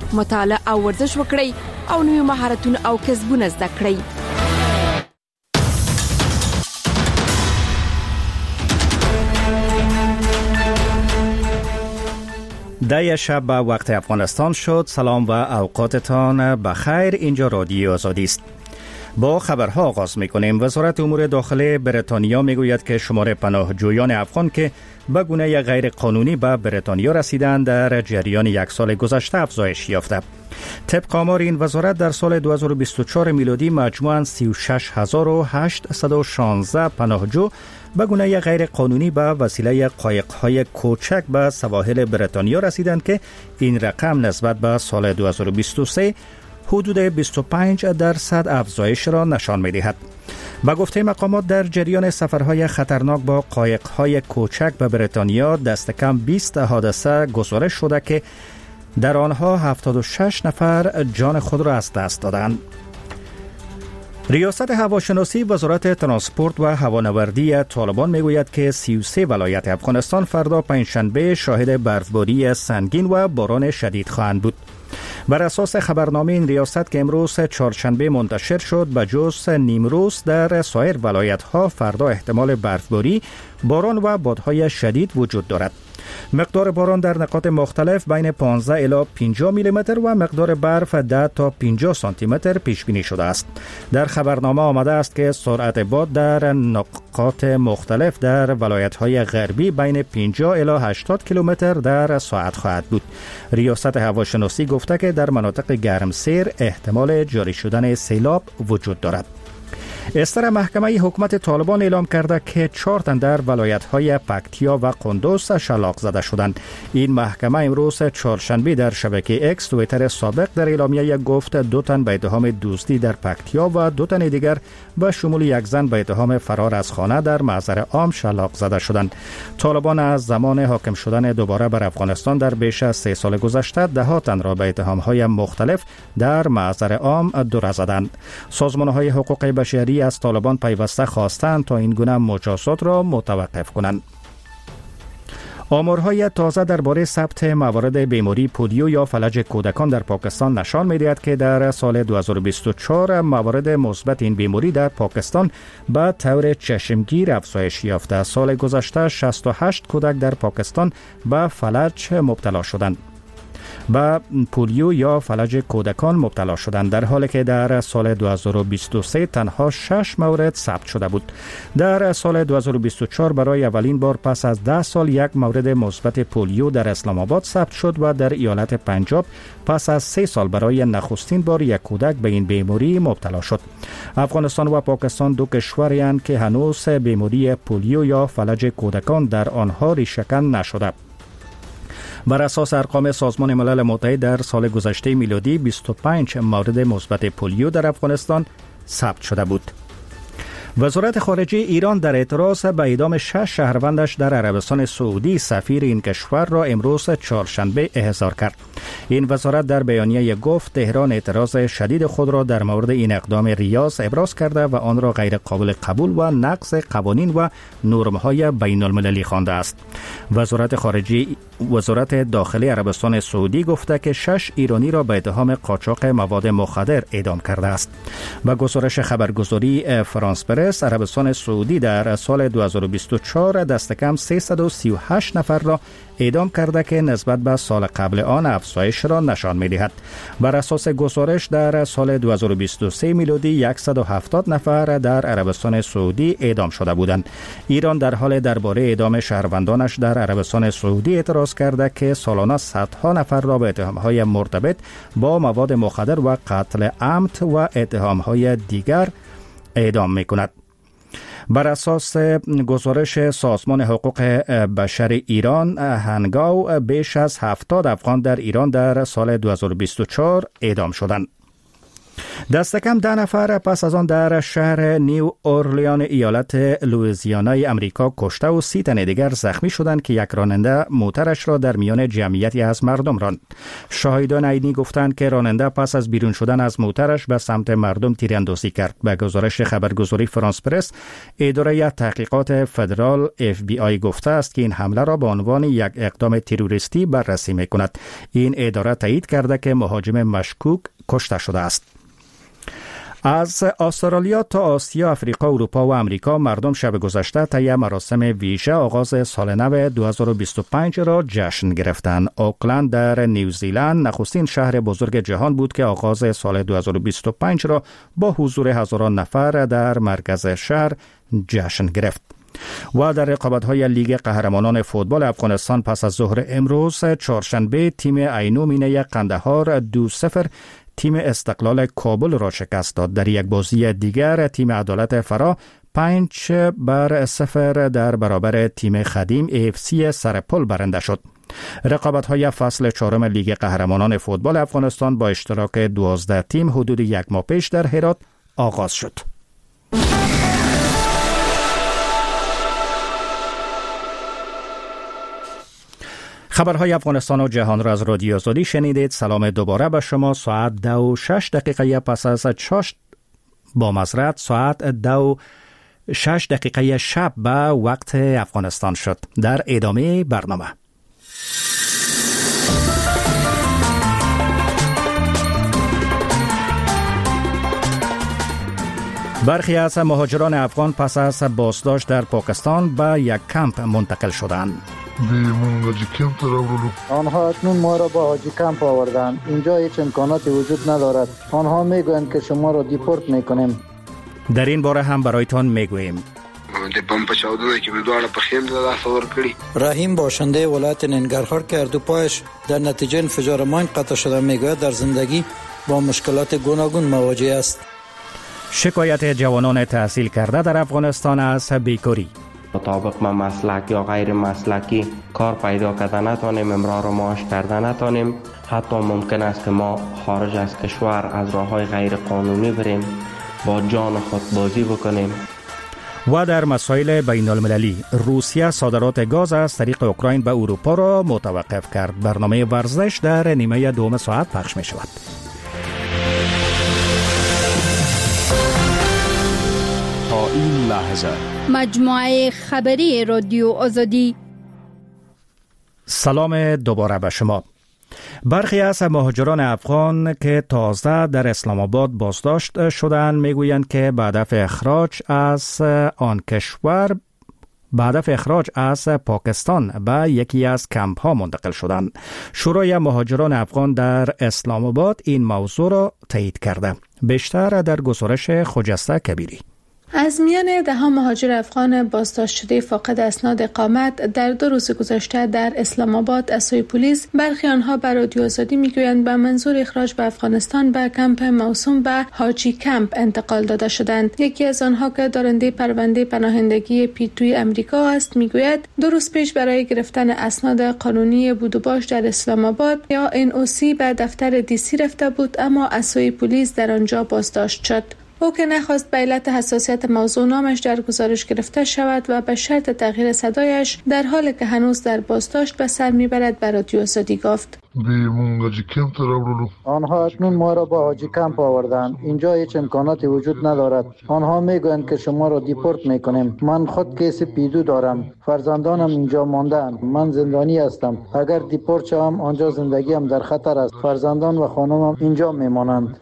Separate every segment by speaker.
Speaker 1: مطالعه او ورزش وکړئ او نوي مهارتونه او کسبونه زده کړئ.
Speaker 2: ده شب به وقت افغانستان شد. سلام و اوقاتتان بخیر. اینجا رادیو آزادی است. با خبرها آغاز می‌کنیم. وزارت امور داخلی بریتانیا میگوید که شمار پناهجویان افغان که به گونه غیر قانونی به بریتانیا رسیدند در جریان یک سال گذشته افزایش یافته. طبق آمار این وزارت در سال 2024 میلادی مجموعاً 36816 پناهجو به گونه غیر قانونی به وسیله قایق‌های کوچک به سواحل بریتانیا رسیدند که این رقم نسبت به سال 2023 حدود 25% افزایش را نشان می‌دهد. با گفته مقامات در جریان سفرهای خطرناک با قایق‌های کوچک به بریتانیا دست کم 20 حادثه گزارش شده که در آنها 76 نفر جان خود را از دست دادند. ریاست هواشناسی وزارت ترانسپورت و هوانوردی طالبان میگوید که 33 ولایت افغانستان فردا پنجشنبه شاهد برفباری سنگین و باران شدید خواهند بود. بر اساس خبرنامه این ریاست که امروز چهارشنبه منتشر شد، به جز نیمروز در سایر ولایت‌ها فردا احتمال برفباری، باران و بادهای شدید وجود دارد. مقدار باران در نقاط مختلف بین 15 الی 50 میلیمتر و مقدار برف 10 تا 50 سانتی متر پیش بینی شده است. در خبرنامه آمده است که سرعت باد در نقاط مختلف در ولایت‌های غربی بین 50 الی 80 کیلومتر در ساعت خواهد بود. ریاست هواشناسی گفته که در مناطق گرمسیر احتمال جاری شدن سیلاب وجود دارد. استر محکمه حکومت طالبان اعلام کرده که 4 تن در ولایت‌های پکتیا و قندوز شلاق زده شدند. این محکمه امروز چهارشنبه در شبکه اکس توییتر سابق در اعلامیه گفت 2 تن به اتهام دزدی در پکتیا و 2 تن دیگر به شمول یک زن به اتهام فرار از خانه در محضر عام شلاق زده شدند. طالبان از زمان حاکم شدن دوباره بر افغانستان در بیش از 3 سال گذشته 10 تن را به اتهام‌های مختلف در محضر عام دور زدند. سازمان‌های حقوق بشری از طالبان پیوسته خواستند تا این گونه مجازات را متوقف کنند. آمارهای تازه درباره ثبت موارد بیماری پولیو یا فلج کودکان در پاکستان نشان می‌دهد که در سال 2024 موارد مثبت این بیماری در پاکستان به طور چشمگیر افزایش یافته. سال گذشته 68 کودک در پاکستان به فلج مبتلا شدند. به پولیو یا فلج کودکان مبتلا شدند، در حالی که در سال 2023 تنها 6 مورد ثبت شده بود. در سال 2024 برای اولین بار پس از 10 سال یک مورد مثبت پولیو در اسلام آباد ثبت شد و در ایالت پنجاب پس از 3 سال برای نخستین بار یک کودک به این بیماری مبتلا شد. افغانستان و پاکستان دو کشوری هستند که هنوز بیماری پولیو یا فلج کودکان در آنها ریشه‌کن نشده. بر اساس ارقام سازمان ملل متحد در سال گذشته میلادی 25 مورد مثبت پولیو در افغانستان ثبت شده بود. وزارت خارجه ایران در اعتراض به اعدام 6 شهروندش در عربستان سعودی سفیر این کشور را امروز چهارشنبه احضار کرد. این وزارت در بیانیه گفت تهران اعتراض شدید خود را در مورد این اقدام ریاض ابراز کرده و آن را غیر قابل قبول و نقض قوانین و نرم‌های بین المللی خوانده است. وزارت داخلی عربستان سعودی گفته که 6 ایرانی را به اتهام قاچاق مواد مخدر اعدام کرده است. و گزارش خبرگزاری فرانس پرس، عربستان سعودی در سال 2024 دست کم 338 نفر را اعدام کرده که نسبت به سال قبل آن افزایش را نشان می‌دهد. بر اساس گزارش در سال 2023 میلادی 170 نفر در عربستان سعودی اعدام شده بودند. ایران در حال درباره اعدام شهروندانش در عربستان سعودی اعتراض کرده که سالانه صدها نفر را به اتهام‌های مرتبط با مواد مخدر و قتل عمد و اتهام‌های دیگر اعدام می‌کند. بر اساس گزارش سازمان حقوق بشر ایران، هنگاو بیش از 70 افغان در ایران در سال 2024 اعدام شدند. دست کم 10 نفر پس از آن در شهر نیو اورلیان ایالت لوئیزیانای امریکا کشته و 30 تن دیگر زخمی شدند که یک راننده موترش را در میان جمعیتی از مردم راند. شاهدان عینی گفتند که راننده پس از بیرون شدن از موترش به سمت مردم تیراندازی کرد. به گزارش خبرگزاری فرانس پرس، اداره تحقیقات فدرال FBI گفته است که این حمله را به عنوان یک اقدام تروریستی بررسی می‌کند. این اداره تایید کرده که مهاجم مشکوک کشته شده است. از استرالیا تا آسیا، افریقا، اروپا و امریکا مردم شب گذشته طی مراسم ویژه آغاز سال نو 2025 را جشن گرفتند. اوکلند در نیوزیلند نخستین شهر بزرگ جهان بود که آغاز سال 2025 را با حضور هزاران نفر در مرکز شهر جشن گرفت. و در رقابت‌های لیگ قهرمانان فوتبال افغانستان پس از ظهر امروز چهارشنبه تیم عینو مینه قندهار 2-0 تیم استقلال کابل را شکست داد. در یک بازی دیگر تیم عدالت فرا 5-0 در برابر تیم خدیم AFC سرپل برنده شد. رقابت‌های فصل 4 لیگ قهرمانان فوتبال افغانستان با اشتراک 12 تیم حدود یک ماه پیش در هرات آغاز شد. خبرهای افغانستان و جهان را از رادیو آزادی شنیدید. سلام دوباره به شما. ساعت 2:06 پس از 6 با معذرت ساعت 2:06 شب به وقت افغانستان شد. در ادامه برنامه برخی از مهاجران افغان پس از بازداشت در پاکستان به یک کمپ منتقل شدند.
Speaker 3: آنها اکنون ما را به حاجی کمپ آوردند. اینجا هیچ امکاناتی وجود ندارد. آنها میگویند که شما را دیپورت میکنیم.
Speaker 2: در این باره هم برایتان میگوییم.
Speaker 3: رحیم باشنده ولایت ننگرهار که اردوپایش در نتیجه انفجار ماین قطع شده میگوید در زندگی با مشکلات گوناگون مواجه است.
Speaker 2: شکایت جوانان تحصیل کرده در افغانستان از بیکاری.
Speaker 4: مطابق ما مسلک یا غیر مسلکی کار پیدا کرده نتانیم، امرار و معاش کرده نتانیم، حتی ممکن است که ما خارج از کشور از راه‌های غیر قانونی بریم، با جان خود بازی بکنیم.
Speaker 2: و در مسائل بین المللی، روسیه صادرات گاز از طریق اوکراین به اروپا را متوقف کرد. برنامه ورزش در نیمه دوم ساعت پخش می شود.
Speaker 5: تا این لحظه
Speaker 6: مجموعه خبری رادیو آزادی.
Speaker 2: سلام دوباره به شما. برخی از مهاجران افغان که تازه در اسلام آباد بازداشت شدند میگویند که بعد اخراج از پاکستان به یکی از کمپ ها منتقل شدند. شورای مهاجران افغان در اسلام آباد این موضوع را تایید کرده. بیشتر در گزارش خجسته کبیری.
Speaker 7: از میان 10 مهاجر افغان بازداشت شده فاقد اسناد اقامت در 2 روز گذشته در اسلام آباد از سوی پلیس، برخی آنها بر رادیو آزادی میگویند به منظور اخراج به افغانستان به کمپ موسوم به حاجی کمپ انتقال داده شدند. یکی از آنها که دارنده پرونده پناهندگی پیتوی امریکا است میگوید 2 روز پیش برای گرفتن اسناد قانونی بود و باش در اسلام آباد یا NOC به دفتر DC رفته بود، اما از سوی پلیس در آنجا بازداشت شد. او که نخواست به علت حساسیت موضوع نامش در گزارش گرفته شود و به شرط تغییر صدایش در حالی که هنوز در بازداشت به سر میبرد به رادیو آزادی گفت.
Speaker 3: آنها اکنون ما را به حاجی کمپ آوردند. اینجا هیچ امکاناتی وجود ندارد. آنها میگویند که شما را دیپورت میکنیم. من خود کیس پیدو دارم. فرزندانم اینجا مانده‌اند. من زندانی هستم. اگر دیپورت شوم آنجا زندگیم در خطر است. فرزندان و خانمم اینجا میمانند.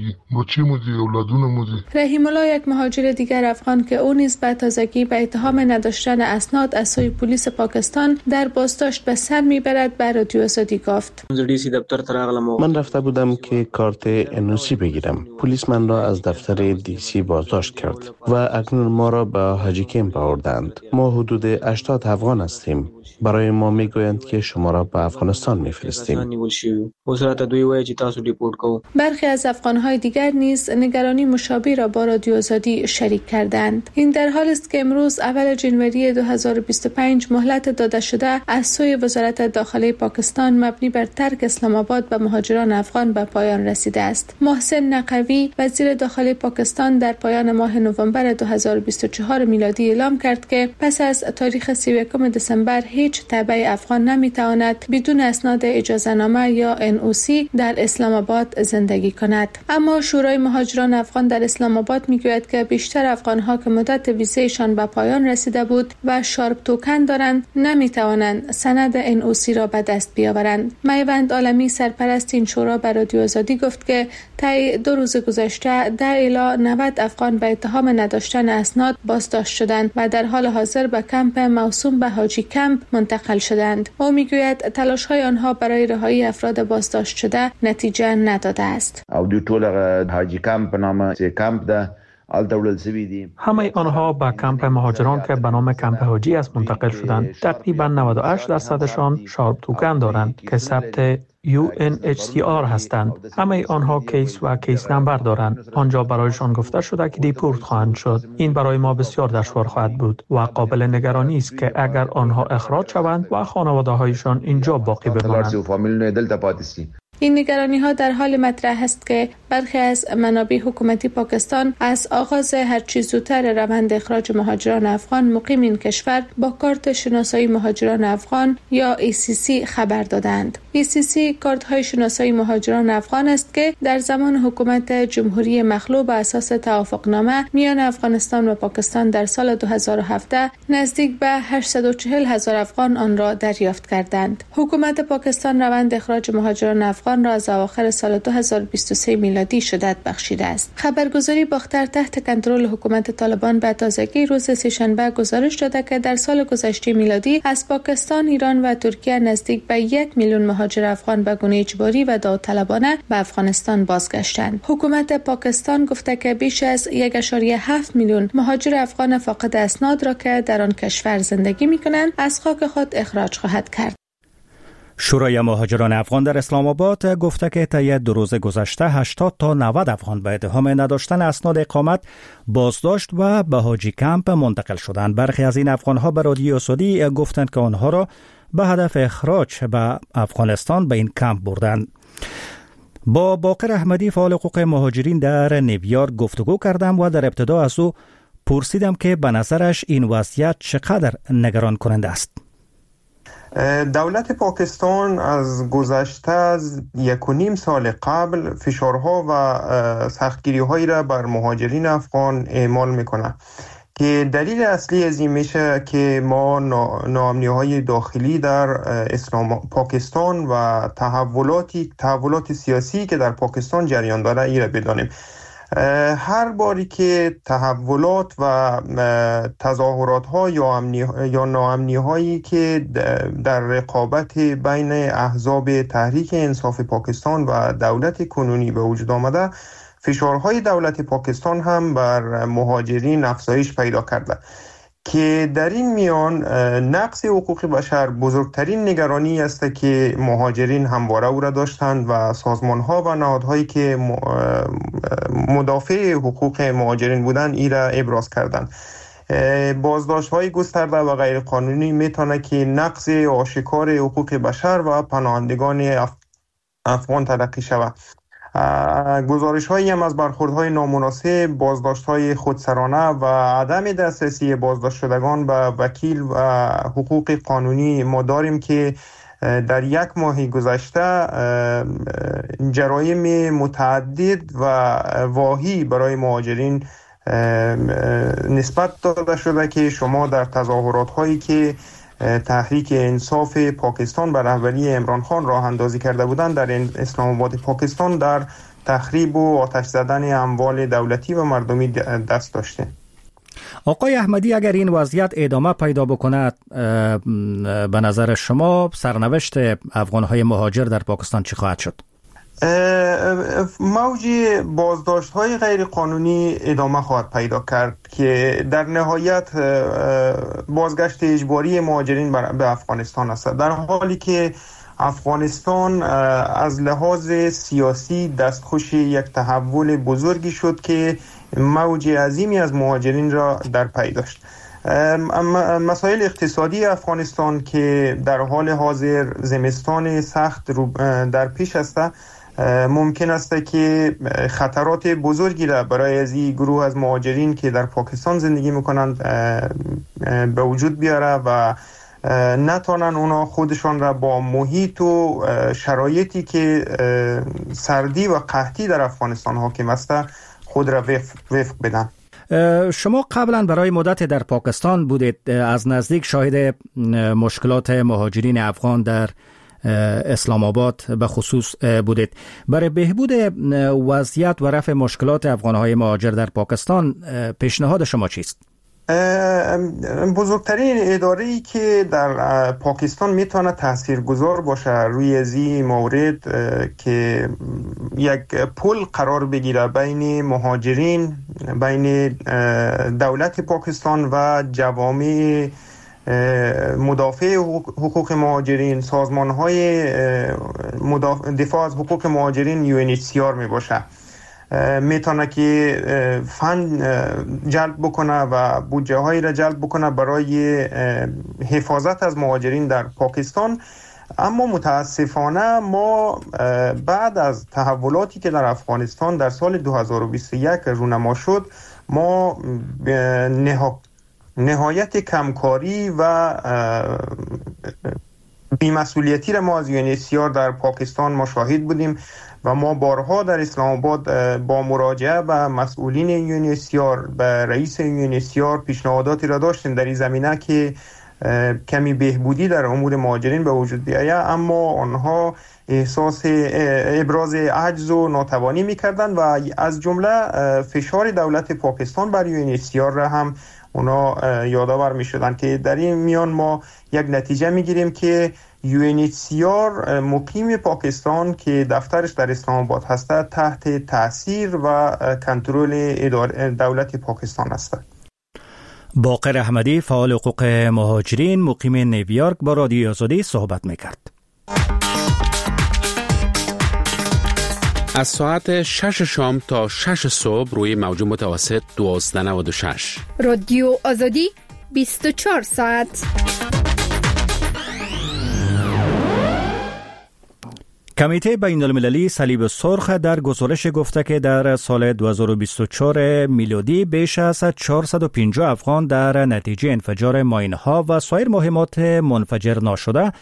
Speaker 7: رحیم الله، یک مهاجر دیگر افغان که او نیز به تازگی به اتهام نداشتن اسناد از سوی پلیس پاکستان در بازداشت به سر میبرد، به رادیو آزادی گفت.
Speaker 8: من رفته بودم که کارت NOC بگیرم. پلیس من را از دفتر DC بازداشت کرد و اکنون ما را به حاجی کمپ آوردند. ما حدود 80 افغان هستیم. برای ما میگویند که شما را به افغانستان میفرستیم.
Speaker 7: برخی از افغان‌های دیگر نیز نگرانی مشابه مشابه را با رادیو آزادی شریک کردند. این در حالی است که امروز اول جنوری 2025 مهلت داده شده از سوی وزارت داخلی پاکستان مبنی بر ترک اسلام آباد به مهاجران افغان به پایان رسیده است. محسن نقوی وزیر داخلی پاکستان در پایان ماه نوامبر 2024 میلادی اعلام کرد که پس از تاریخ 31 دسامبر هیچ تبع افغان نمیتواند بدون اسناد اجازه‌نامه یا NOC در اسلام آباد زندگی کند. اما شورای مهاجران افغان در اسلام آباد میگوید که بیشتر افغان‌ها که مدت ویزایشان به پایان رسیده بود و شارپ توکن دارند نمیتوانند سند NOC را به دست بیاورند. میوند عالمی سرپرست این شورا به رادیو آزادی گفت که طی 2 روز گذشته 10 الی 90 افغان به اتهام نداشتن اسناد بازداشت شدند و در حال حاضر به کمپ موسوم به حاجی کمپ منتقل شدند. او میگوید تلاش‌های آنها برای رهایی افراد بازداشت شده نتیجه نداده است.
Speaker 9: او دوی ټول حاجی کمپ نامه کمپ ده
Speaker 10: همه آنها به کمپ مهاجران که به نام کمپ حاجی است منتقل شدند. تقریبا 98% شارپ توکن دارند که ثبت UNHCR هستند. همه آنها کیس و کیس نمبر دارند. آنجا برایشان گفته شده که دیپورت خواهند شد. این برای ما بسیار دشوار خواهد بود و قابل نگرانی است که اگر آنها اخراج شوند و خانواده هایشان اینجا باقی بمانند.
Speaker 7: این نگرانی‌ها در حال مطرح است که برخی از منابع حکومتی پاکستان از آغاز هرچی زودتر روند اخراج مهاجران افغان مقیم این کشور با کارت شناسایی مهاجران افغان یا ECC خبر دادند. ECC کارت‌های شناسایی مهاجران افغان است که در زمان حکومت جمهوری مخلوع بر اساس توافقنامه میان افغانستان و پاکستان در سال 2017 نزدیک به 840,000 افغان آن را دریافت کردند. حکومت پاکستان روند اخراج مهاجران افغان را از اواخر سال 2023 میلادی شدت بخشیده است. خبرگزاری باختر تحت کنترل حکومت طالبان به تازگی روز سه‌شنبه گزارش داده که در سال گذشته میلادی از پاکستان، ایران و ترکیه نزدیک به 1 میلیون مهاجر افغان به گونه اجباری و داوطلبانه به افغانستان بازگشتند. حکومت پاکستان گفته که بیش از 1.7 میلیون مهاجر افغان فاقد اسناد را که در آن کشور زندگی می‌کنند از خاک خود اخراج خواهد کرد.
Speaker 2: شورای مهاجران افغان در اسلام آباد گفته که طی 2 روز گذشته 80 تا 90 افغان به اتهام نداشتن اسناد اقامت بازداشت و به حاجی کمپ منتقل شدند. برخی از این افغان‌ها به رادیو آزادی گفتند که آنها را به هدف اخراج به افغانستان به این کمپ بردند. با باقر احمدی فعال حقوق مهاجرین در نیویورک گفتگو کردم و در ابتدا از او پرسیدم که به نظرش این وضعیت چقدر نگران کننده است.
Speaker 11: دولت پاکستان از گذشته از 1.5 سال قبل فشارها و سختگیری‌هایی را بر مهاجرین افغان اعمال میکنه که دلیل اصلی از این میشه که ما ناامنی‌های داخلی در پاکستان و تحولات سیاسی که در پاکستان جریان داره ای را بدانیم. هر باری که تحولات و تظاهرات ها یا ناامنی هایی که در رقابت بین احزاب تحریک انصاف پاکستان و دولت کنونی به وجود آمده، فشارهای دولت پاکستان هم بر مهاجرین افزایش پیدا کرده که در این میان نقض حقوق بشر بزرگترین نگرانی است که مهاجرین همواره او را داشتند و سازمان‌ها و نهادهایی که مدافع حقوق مهاجرین بودند این را ابراز کردند. بازداشت‌های گسترده و غیر قانونی میتونه که نقض آشکار حقوق بشر و پناهندگان افغان تلقی شود. گزارش هایی هم از برخوردهای نامناسب، بازداشت‌های خودسرانه و عدم دسترسی بازداشت شدگان به وکیل و حقوق قانونی ما داریم که در 1 ماه گذشته جرایم متعدد و واهی برای مهاجرین نسبت داده شده که شما در تظاهرات هایی که تحریک انصاف پاکستان به رهبری عمران خان راه اندازی کرده بودند در اسلام آباد پاکستان در تخریب و آتش زدن اموال دولتی و مردمی دست داشته.
Speaker 2: آقای احمدی، اگر این وضعیت ادامه پیدا بکند به نظر شما سرنوشت افغان‌های مهاجر در پاکستان چی خواهد شد؟
Speaker 11: موج بازداشت‌های غیر قانونی ادامه خواهد پیدا کرد که در نهایت بازگشت اجباری مهاجرین به افغانستان است، در حالی که افغانستان از لحاظ سیاسی دستخوش یک تحول بزرگی شد که موج عظیمی از مهاجرین را در پی داشت. مسائل اقتصادی افغانستان که در حال حاضر زمستان سخت در پیش است، ممکن است که خطرات بزرگی را برای از این گروه از مهاجرین که در پاکستان زندگی میکنند به وجود بیاره و نتونن اونا خودشان را با محیط و شرایطی که سردی و قحطی در افغانستان حاکم است خود را وفق بدن.
Speaker 2: شما قبلا برای مدت در پاکستان بودید، از نزدیک شاهد مشکلات مهاجرین افغان در اسلام آباد به خصوص بودید. برای بهبود وضعیت و رفع مشکلات افغانهای مهاجر در پاکستان پیشنهاد شما چیست؟
Speaker 11: بزرگترین اداره‌ای که در پاکستان میتونه تاثیرگذار باشه روی این مورد که یک پل قرار بگیره بین مهاجرین، بین دولت پاکستان و جوامع مدافع حقوق مهاجرین، سازمان‌های دفاع از حقوق مهاجرین UNHCR می باشه، میتونه که فند جلب بکنه و بودجه هایی را جلب بکنه برای حفاظت از مهاجرین در پاکستان. اما متاسفانه ما بعد از تحولاتی که در افغانستان در سال 2021 رونما شد، ما نهایت کمکاری و بی‌مسئولیتی را ما از UNHCR در پاکستان ما شاهد بودیم و ما بارها در اسلام آباد با مراجعه به مسئولین UNHCR، به رئیس UNHCR پیشنهاداتی را داشتیم در این زمینه که کمی بهبودی در امور مهاجرین به وجود بیاید، اما آنها احساس ابراز عجز و ناتوانی می‌کردند و از جمله فشار دولت پاکستان بر UNHCR را هم اونا یادآور می‌شدند که در این میان ما یک نتیجه می‌گیریم که UNHCR مقیم پاکستان که دفترش در اسلام آباد هست تحت تأثیر و کنترل دولت پاکستان است.
Speaker 2: باقر احمدی، فعال حقوق مهاجرین مقیم نیویورک، با رادیو آزادی صحبت می‌کرد.
Speaker 12: از ساعت 6 شام تا 6 صبح روی موج متوسط 1296.
Speaker 6: رادیو آزادی 24 ساعت.
Speaker 2: کمیته بین المللی صلیب سرخ در گزارش گفته که در سال 2024 میلادی بیش از 450 افغان در نتیجه انفجار ماین‌ها و سایر مهمات منفجر ناشده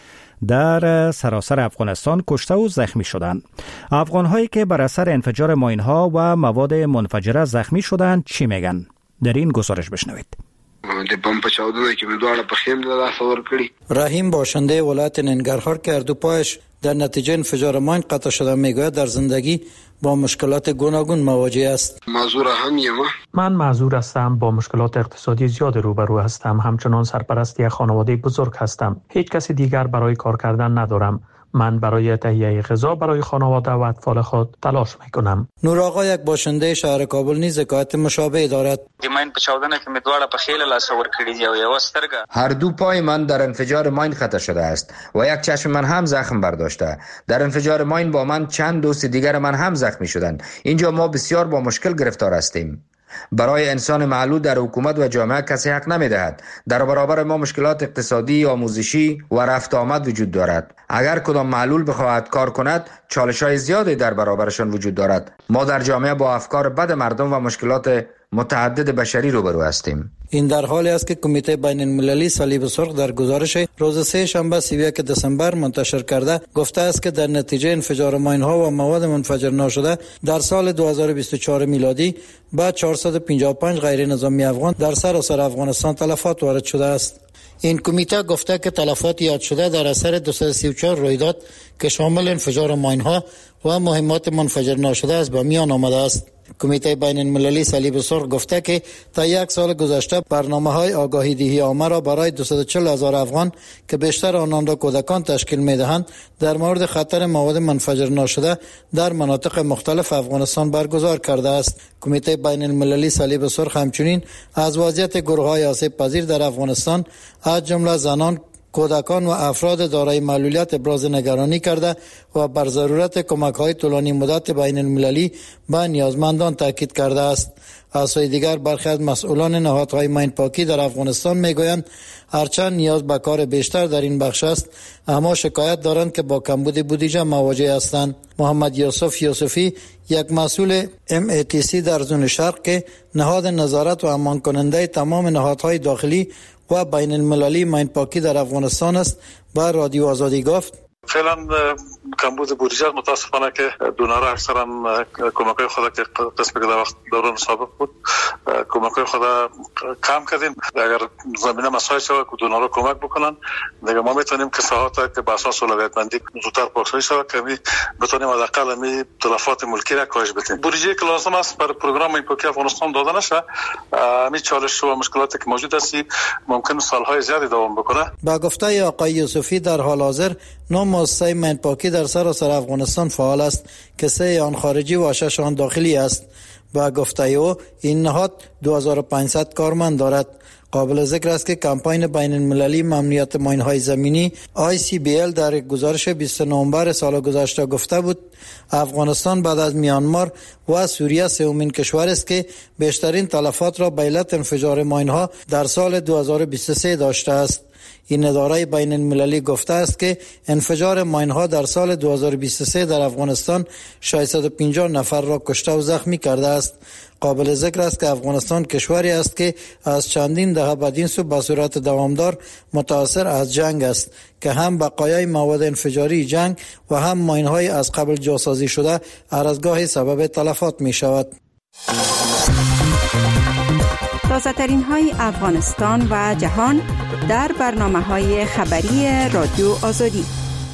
Speaker 2: در سراسر افغانستان کشته و زخمی شدند. افغان‌هایی که بر اثر انفجار ماین‌ها و مواد منفجره زخمی شدند چی میگن؟ در این گزارش بشنوید.
Speaker 13: د بم په چاودنه کې دوړه په خیم د لاس ور کړی.
Speaker 3: رحیم باشنده ولایت ننگرهار که اردوپایش در نتیجه انفجار ماین قطع شده میگوید در زندگی با مشکلات گوناگون مواجه است.
Speaker 13: معذور هم یم.
Speaker 10: من معذور هستم، با مشکلات اقتصادی زیاد روبرو هستم، همچنان سرپرست یک خانواده بزرگ هستم. هیچ کسی دیگر برای کار کردن ندارم. من برای تهیه غذا برای خانواده و اطفال خود تلاش میکنم.
Speaker 3: نور آقا یک باشنده شهر کابل نیز حکایت مشابه دارد.
Speaker 14: ماین په چاودنه کې مې دواړه په خیل لاس ور کړی دی او یو سترګه.
Speaker 15: هر دو پای من در انفجار ماین قطع شده است و یک چشم من هم زخم برداشته. در انفجار ماین با من چند دوست دیگر من هم زخمی شدند. اینجا ما بسیار با مشکل گرفتار هستیم. برای انسان معلول در حکومت و جامعه کسی حق نمیدهد. در برابر ما مشکلات اقتصادی، آموزشی و رفت آمد وجود دارد. اگر کدام معلول بخواهد کار کند، چالش‌های زیادی در برابرشان وجود دارد. ما در جامعه با افکار بد مردم و مشکلات متعدد بشری روبرو هستیم.
Speaker 3: این در حالی است که کمیته بین المللی صلیب سرخ در گزارش روز 3 شنبه 31 دسامبر منتشر کرده گفته است که در نتیجه انفجار ماین‌ها و مواد منفجر ناشده در سال 2024 میلادی به 455 غیر نظامی افغان در سراسر افغانستان تلفات وارد شده است. این کمیته گفته که تلفات یاد شده در اثر 234 رویداد که شامل انفجار ماین‌ها و مهمات منفجر ناشده است به میان آمده است. کمیته بین المللی صلیب سرخ گفته که تا یک سال گذشته برنامه‌های آگاهی دهی عامه را برای 240,000 افغان که بیشتر آنان را کودکان تشکیل می‌دهند در مورد خطر مواد منفجر ناشده در مناطق مختلف افغانستان برگزار کرده است. کمیته بین المللی صلیب سرخ همچنین از وضعیت گروه‌های آسیب پذیر در افغانستان از جمله زنان، کودکان و افراد دارای معلولیت ابراز نگرانی کرده و بر ضرورت کمک‌های طولانی مدت بین المللی به نیازمندان تاکید کرده است. از سوی دیگر برخی از مسئولان نهادهای ماینپاکی در افغانستان میگویند هرچند نیاز به کار بیشتر در این بخش است، اما شکایت دارند که با کمبود بودجه مواجه هستند. محمد یوسف یوسفی، یک مسئول MATC در زون شرق که نهاد نظارت و امان کننده تمام نهادهای داخلی و بین المللی ماینپاکی در افغانستان است، با رادیو آزادی گفت:
Speaker 16: فعلا کمبود بودجه متاسفانه که دونرها اکثرا کمک‌های خود که قسمی که در وقت دوران سابق بود کمک‌های خود کم کردیم. اگر زمینه مساعد شود که دونرها کمک بکنن دیگه ما میتونیم کساحات که به اساس اولویتمندی زودتر پاسخگویی شود که بتونیم حداقل می تلفات ملکی را کاهش بدیم. بودجه که لازم است برای پروگرام ماینپاکی افغانستان داده نشه، می چالش و مشکلاتی که موجود است ممکن سالهای زیادی دوام بکنه.
Speaker 3: با گفته آقای یوسفی در حال حاضر 9 مؤسسه ماینپاکی در سراسر افغانستان فعال است که 3 آن خارجی و 6 آن داخلی است. با گفته او این نهاد 2500 کارمند دارد. قابل ذکر است که کمپاین بین المللی ممنوعیت ماین‌های زمینی ICBL در گزارش 20 نوامبر سال گذشته گفته بود افغانستان بعد از میانمار و سوریه سومین کشور است که بیشترین تلفات را به علت انفجار ماین‌ها در سال 2023 داشته است. این اداره بین المللی گفته است که انفجار ماین‌ها در سال 2023 در افغانستان 650 نفر را کشته و زخمی کرده است. قابل ذکر است که افغانستان کشوری است که از چندین دهه بدین سو به صورت دوامدار متاثر از جنگ است که هم بقایای مواد انفجاری جنگ و هم ماین‌های از قبل جاسازی شده هر از گاهی سبب تلفات می شود.
Speaker 17: تازه‌ترین های افغانستان و جهان در برنامه‌های خبری رادیو آزادی.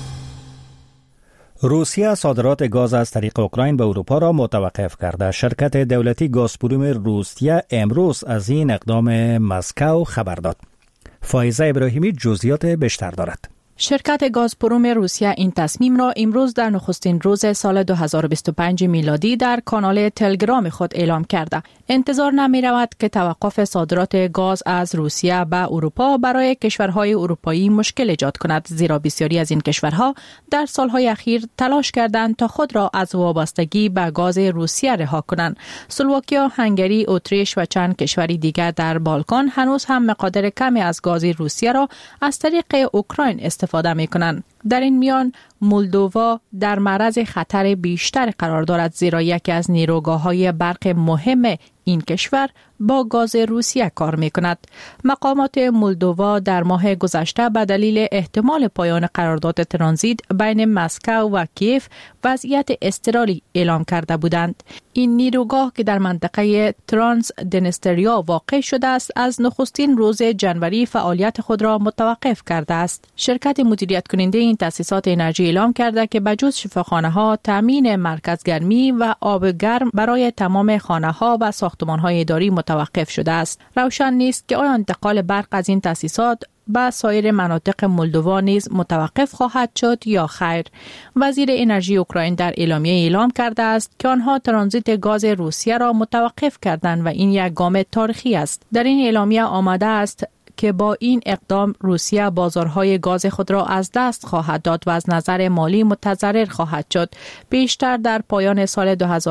Speaker 2: روسیه صادرات گاز از طریق اوکراین به اروپا را متوقف کرده. شرکت دولتی گازپروم روسیه امروز از این اقدام مسکو خبر داد. فایزه ابراهیمی جزئیات بیشتر دارد.
Speaker 18: شرکت گازپروم روسیه این تصمیم را امروز در نخستین روز سال 2025 میلادی در کانال تلگرام خود اعلام کرده. انتظار نمی رود که توقف صادرات گاز از روسیه به اروپا برای کشورهای اروپایی مشکل ایجاد کند، زیرا بسیاری از این کشورها در سالهای اخیر تلاش کردند تا خود را از وابستگی به گاز روسیه رها کنند. اسلواکیا، هنگری، اتریش و چند کشوری دیگر در بالکان هنوز هم مقدار کمی از گاز روسیه را از طریق اوکراین استفاده می کنند. در این میان مولدووا در معرض خطر بیشتر قرار دارد، زیرا یکی از نیروگاه‌های برق مهم این کشور با گاز روسیه کار می کند. مقامات مولدووا در ماه گذشته به دلیل احتمال پایان قرارداد ترانزیت بین مسکو و کیف وضعیت اضطراری اعلام کرده بودند. این نیروگاه که در منطقه ترانس دنستریا واقع شده است، از نخستین روز جنوری فعالیت خود را متوقف کرده است. شرکت مدیریت کننده این تأسیسات انرژی اعلام کرده که بجز شفاخانه‌ها، تامین مرکزگرمی و آب گرم برای تمام خانه‌ها و ساختمان‌های اداری متوقف شده است. روشن نیست که آیا انتقال برق از این تأسیسات به سایر مناطق مولدووا نیز متوقف خواهد شد یا خیر. وزیر انرژی اوکراین در اعلامیه اعلام کرده است که آنها ترانزیت گاز روسیه را متوقف کردند و این یک گام تاریخی است. در این اعلامیه آمده است که با این اقدام روسیه بازارهای گاز خود را از دست خواهد داد و از نظر مالی متضرر خواهد شد. بیشتر در پایان سال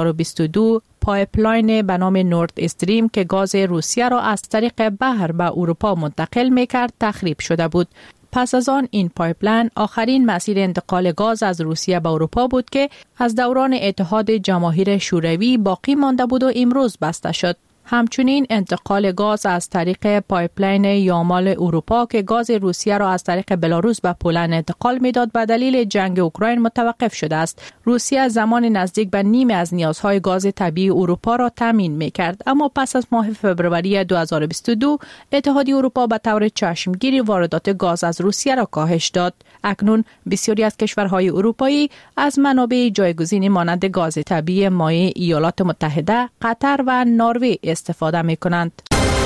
Speaker 18: 2022 پایپلاین به نام نورد استریم که گاز روسیه را از طریق بحر به اروپا منتقل می‌کرد تخریب شده بود. پس از آن این پایپلاین آخرین مسیر انتقال گاز از روسیه به اروپا بود که از دوران اتحاد جماهیر شوروی باقی مانده بود و امروز بسته شد. همچنین انتقال گاز از طریق پایپلاین یامال اروپا که گاز روسیه را از طریق بلاروس به پولند انتقال میداد به دلیل جنگ اوکراین متوقف شده است. روسیه زمان نزدیک به نیم از نیازهای گاز طبیعی اروپا را تامین میکرد، اما پس از ماه فوریه 2022 اتحادیه اروپا به طور چشمگیری واردات گاز از روسیه را کاهش داد. اکنون بسیاری از کشورهای اروپایی از منابع جایگزینی مانند گاز طبیعی مایع ایالات متحده، قطر و نروژ استفاده می کنند.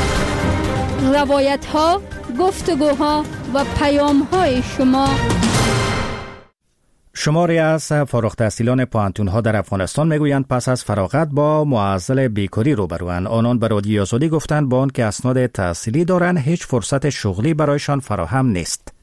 Speaker 6: روایت ها، گفتگوها و پیام های شما.
Speaker 2: شماری از فارغ التحصیلان پوهنتون‌ها در افغانستان میگویند پس از فراغت با معضل بیکاری روبروند. آنان به رادیو آزادی گفتند با آنکه اسناد تحصیلی دارند هیچ فرصت شغلی برایشان فراهم نیست.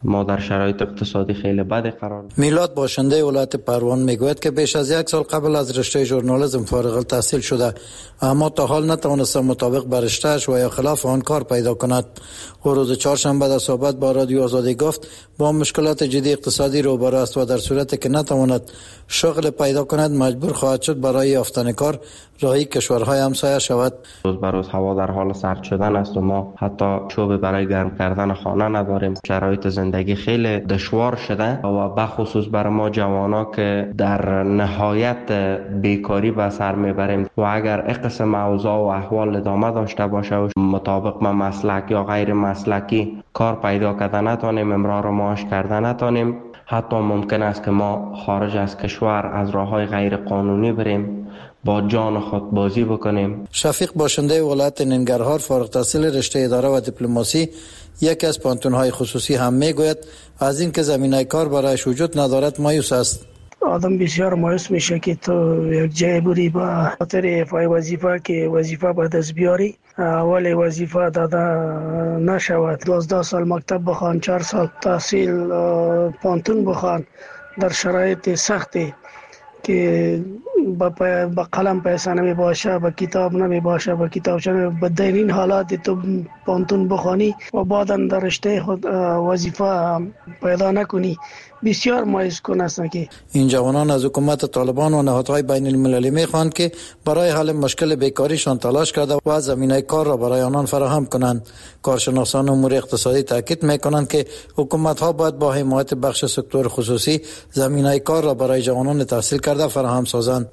Speaker 4: ما در شرایط اقتصادی خیلی بد قرار.
Speaker 3: میلاد باشنده ولایت پروان میگوید که بیش از 1 سال قبل از رشته ژورنالیسم فارغ التحصیل شده، اما تا حال نتوانسته مطابق بر رشته‌اش و یا خلاف آن کار پیدا کند. او روز چهارشنبه در صحبت با رادیو آزادی گفت با مشکلات جدی اقتصادی روبرو است و در صورتی که نتواند شغل پیدا کند مجبور خواهد شد برای یافتن کار راهی کشورهای همسایه شود.
Speaker 4: روز به روز هوا در حال سرد شدن است و ما حتی چوب برای گرم کردن خانه نداریم. شرایط زندگی خیلی دشوار شده و بخصوص برای ما جوانا که در نهایت بیکاری به سر میبریم و اگر این قسم اوضاع و احوال ادامه داشته باشه و مطابق با مسلک یا غیر مسلکی کار پیدا کردن نتونیم، امرار رو معاش کردن نتونیم، حتی ممکن است که ما خارج از کشور از راه‌های غیر قانونی بریم، با جان خود بازی بکنیم.
Speaker 3: شفیق باشنده ولایت ننگرهار فارغ التحصیل رشته اداره و دیپلماسی یکی از پانتون‌های خصوصی هم میگوید از اینکه زمینه کار برایش وجود ندارد مایوس است.
Speaker 19: آدم بسیار مایوس میشه که تو یک جای بری با خاطر افای وظیفه که وظیفه به دست بیاری، اول وظیفه داده نشود. 12 سال مکتب بخوان، 4 سال تحصیل پانتون بخوان در شرایط سختی که با قلم پیسه نمی باشه، با کتاب نمی باشه، با کتابچه بدین این حالات تو پانتون بخوانی و بعدا در رشته خود وظیفه پیدا نکنی، بسیار مایوس کن است. که
Speaker 3: این جوانان از حکومت طالبان و نهادهای بین المللی میخواهند که برای حل مشکل بیکاریشان تلاش کرده و زمینه کار را برای آنان فراهم کنند. کارشناسان امور اقتصادی تاکید میکنند که حکومت ها باید با حمایت بخش سکتور خصوصی زمینه کار را برای جوانان تحصیل کرده فراهم سازند.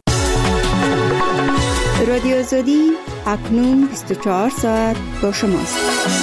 Speaker 17: رادیو آزادی اکنون 24 ساعت با شماست.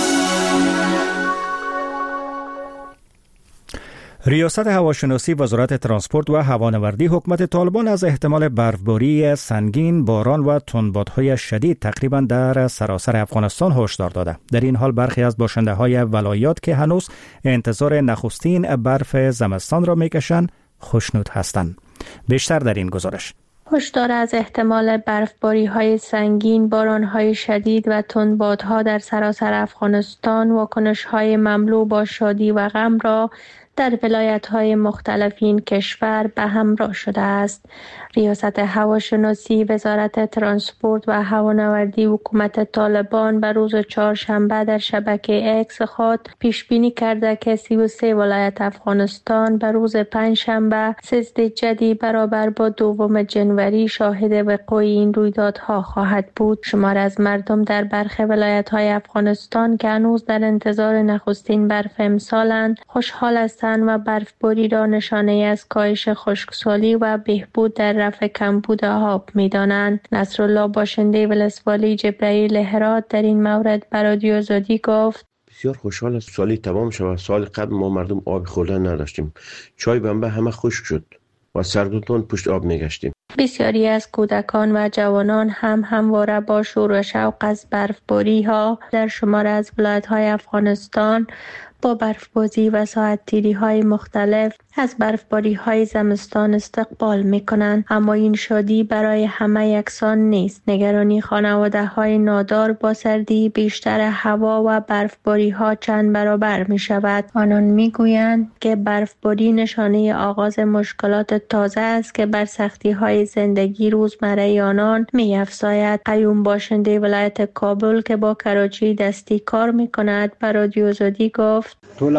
Speaker 2: ریاست هواشناسی وزارت ترانسپورت و هوانوردی حکومت طالبان از احتمال برفباری سنگین، باران و تندبادهای شدید تقریبا در سراسر افغانستان هشدار داده. در این حال برخی از باشنده‌های ولایات که هنوز انتظار نخستین برف زمستان را میکشند خوشنود هستند. بیشتر در این گزارش.
Speaker 20: هشدار از احتمال برفباری‌های سنگین، باران‌های شدید و تندبادها در سراسر افغانستان واکنش‌های مملو با شادی و غم را در ولایت‌های مختلف این کشور به همراه شده است. ریاست هواشناسی وزارت ترانسپورت و هوانوردی حکومت طالبان به روز چهارشنبه در شبکه اکس خود پیش بینی کرده که 33 ولایت افغانستان به روز پنجشنبه 13 جدی برابر با 2 جنوری شاهد وقوع این رویدادها خواهد بود. شمار از مردم در برخی ولایت‌های افغانستان که هنوز در انتظار نخستین برف امسالند خوشحال هستند و برفباری را نشانه از کاهش خشکسالی و بهبود در رفع کمبود آب می‌دانند. نصرالله باشنده ولسوالی جبرائیل هرات در این مورد بر رادیو آزادی گفت:
Speaker 21: بسیار خوشحال است سالی تمام شود. سال قبل ما مردم آب خوردن نداشتیم، چای بنبه همه خشک شد و سردتون پشت آب میگشتیم.
Speaker 20: بسیاری از کودکان و جوانان هم همواره با شور و شوق از برفباری ها در شمار از ولایت‌های افغانستان با برفبازی و ساعت‌تیری های مختلف از برفباری های زمستان استقبال می کنند. اما این شادی برای همه یکسان نیست. نگرانی خانواده های نادار با سردی بیشتر هوا و برفباری ها چند برابر می شود. آنان می گویند که برفباری نشانه آغاز مشکلات تازه است که بر سختی های زندگی روزمره آنان می افزاید. قیوم باشنده ولایت کابل که با کراچی دستی کار می کند بر رادیو آزادی گفت: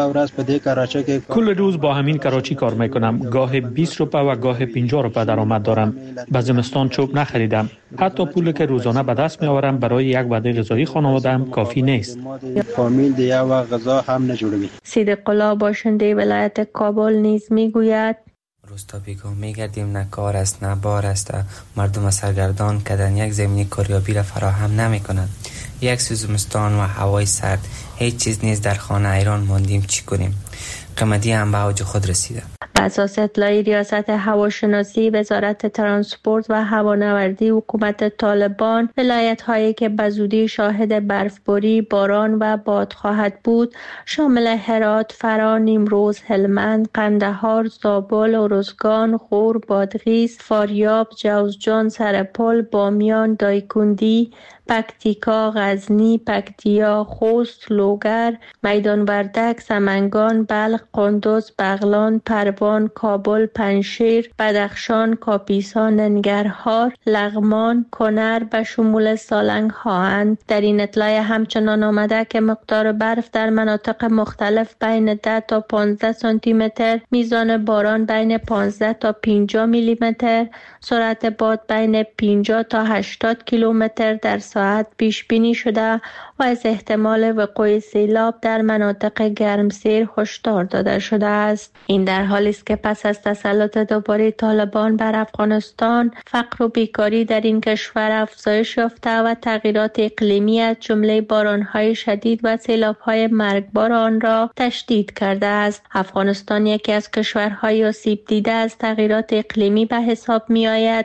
Speaker 10: کل روز با همین کراچی کار میکنم. گاه 20 روپه و گاه 50 روپه درآمد دارم. به زمستان چوب نخریدم. حتی پولی که روزانه به دست میآورم برای یک وعده غذایی خانواده‌ام کافی نیست.
Speaker 20: صدیق الله باشنده ولایت کابل نیز میگوید:
Speaker 22: روز تا بیگاه میگردیم، نه کار است نه بار است. مردم سرگردان کردن یک زمینی کاریابی را فراهم نمی کنند. یک سو زمستان و هوای سرد، هیچ چیز نیست در خانه ایران ماندیم، چی کنیم؟ قیمتی هم به اوج خود رسیده.
Speaker 20: بر اساس اطلاعی ریاست هواشناسی، وزارت ترانسپورت و هوانوردی حکومت طالبان، ولایت‌هایی که به زودی شاهد برفباری، باران و باد خواهد بود شامل هرات، فرا، نیمروز، هلمند، قندهار، زابل، ارزگان، غور، بادغیس، فاریاب، جوزجان، سرپل، بامیان، دایکندی، پکتیکا، غزنی، پکتیا، خوست، لوگر، میدان وردک، سمنگان، بلخ، قندوز، بغلان، پروان، کابل، پنشیر، بدخشان، کاپیسا، ننگرهار، لغمان، کنر به شمول سالنگ خواهند. در این اطلاع همچنان آمده که مقدار برف در مناطق مختلف بین 10 تا 15 سانتی متر، میزان باران بین 15 تا 50 میلی متر، سرعت باد بین 50 تا 80 کیلومتر در ساعت پیش بینی شده و از احتمال وقوع سیلاب در مناطق گرمسیر هشدار داده شده است. این در حالی است که پس از تسلط دوباره طالبان بر افغانستان، فقر و بیکاری در این کشور افزایش یافته و تغییرات اقلیمی از جمله باران‌های شدید و سیلاب‌های مرگبار آن را تشدید کرده است. افغانستان یکی از کشورهای آسیب دیده از تغییرات اقلیمی به حساب می‌آید